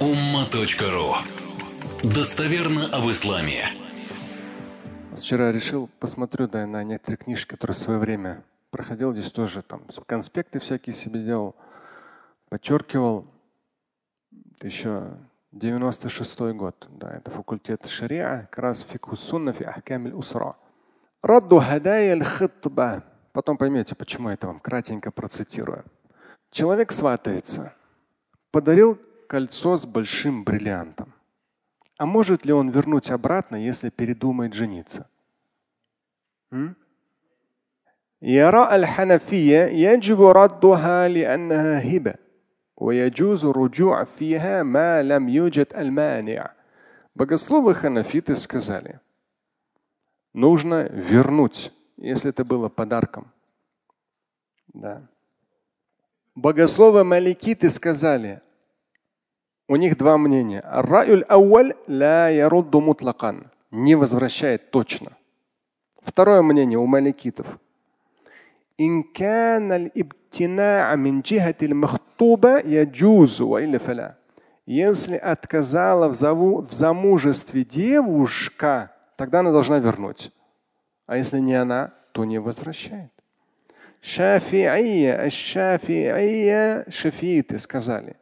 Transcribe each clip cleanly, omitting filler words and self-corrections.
umma.ru. Достоверно об исламе. Вчера решил, посмотрю на некоторые книжки, которые в свое время проходил. Здесь тоже там конспекты всякие себе делал, подчеркивал. Это еще 96-й год. Да, это факультет шариа, как раз фикху сунна фи ахкам аль-усра. Радду хадая аль-хитба. Потом поймете, почему я это вам кратенько процитирую. Человек сватается, подарил кольцо с большим бриллиантом. А может ли он вернуть обратно, если передумает жениться? يرى الحنفية يجب ردها لأنها هبة ويجوز الرجوع فيها ما لم يوجد المانع. Богословы ханафиты сказали, нужно вернуть, если это было подарком. Да. Богословы маликиты сказали, у них два мнения. Не возвращает точно. Второе мнение у маликитов. Если отказала в замужестве девушка, тогда она должна вернуть. А если не она, то не возвращает. Шафииты сказали,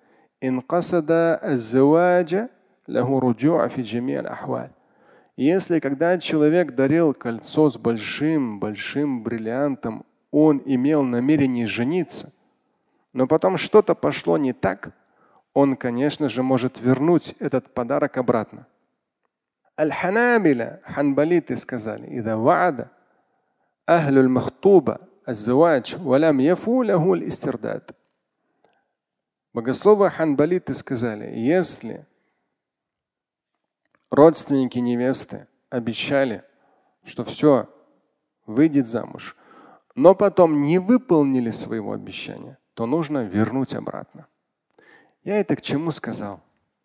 если когда человек дарил кольцо с большим бриллиантом, он имел намерение жениться, но потом что-то пошло не так, он, конечно же, может вернуть этот подарок обратно. Аль-Ханабиля, ханбалиты сказали, إذا وعد أهل المخطوبة الزواج ولم يفوا له الاسترداد. Богословы ханбалиты сказали, если родственники невесты обещали, что все, выйдет замуж, но потом не выполнили своего обещания, то нужно вернуть обратно. Я это к чему сказал?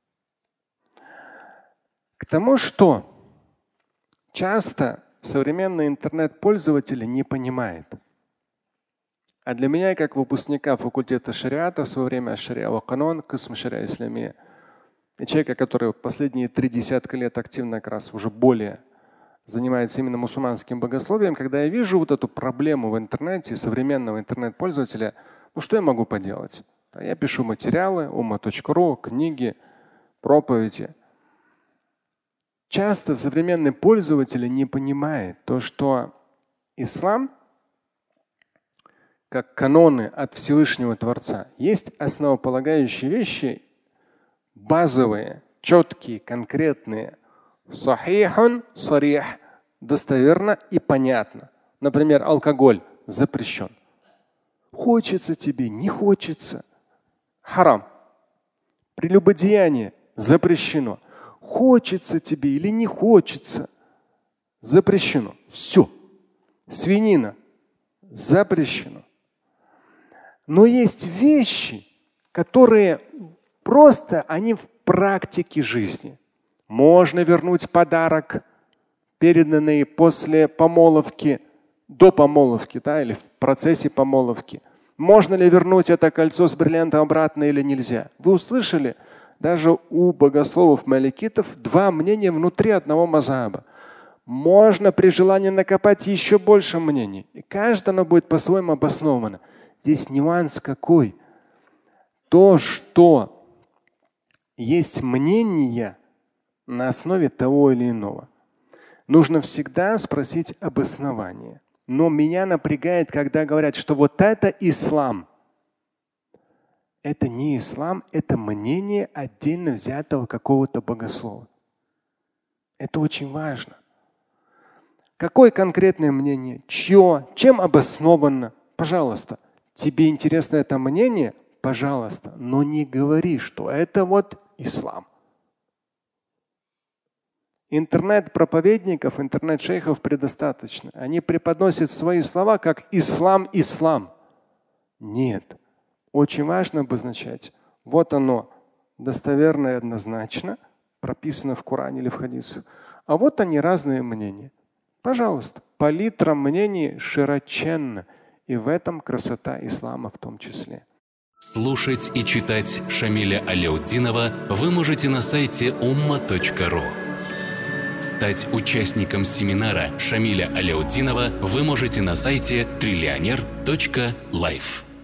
К тому, что часто современные интернет-пользователи не понимают. А для меня, как выпускника факультета шариата в свое время шариа ва канон, кысм шариа исламия, и человека, который последние 30 лет активно как раз уже более занимается именно мусульманским богословием, когда я вижу вот эту проблему в интернете, современного интернет-пользователя, что я могу поделать? Я пишу материалы, umma.ru, книги, проповеди. Часто современные пользователи не понимают то, что ислам, как каноны от Всевышнего Творца, есть основополагающие вещи, базовые, четкие, конкретные. Сахихун, сарих, достоверно и понятно. Например, алкоголь запрещен. Хочется тебе, не хочется. Харам. Прелюбодеяние запрещено. Хочется тебе или не хочется. Запрещено. Все. Свинина запрещено. Но есть вещи, которые просто они в практике жизни. Можно вернуть подарок, переданный после помолвки, до помолвки, да, или в процессе помолвки. Можно ли вернуть это кольцо с бриллиантом обратно или нельзя? Вы услышали? Даже у богословов маликитов два мнения внутри одного мазхаба. Можно при желании накопать еще больше мнений. И каждое оно будет по-своему обосновано. Здесь нюанс какой? То, что есть мнение на основе того или иного. Нужно всегда спросить обоснование. Но меня напрягает, когда говорят, что вот это ислам. Это не ислам, это мнение отдельно взятого какого-то богослова. Это очень важно. Какое конкретное мнение? Чье? Чем обосновано? Пожалуйста. Тебе интересно это мнение? Пожалуйста. Но не говори, что это вот ислам. Интернет-проповедников, интернет-шейхов предостаточно. Они преподносят свои слова как ислам, ислам. Нет. Очень важно обозначать. Вот оно достоверно и однозначно прописано в Коране или в хадисах. А вот они разные мнения. Пожалуйста, палитра мнений широченна. И в этом красота ислама в том числе. Слушать и читать Шамиля Аляутдинова вы можете на сайте umma.ru. Стать участником семинара Шамиля Аляутдинова вы можете на сайте trillioner.life.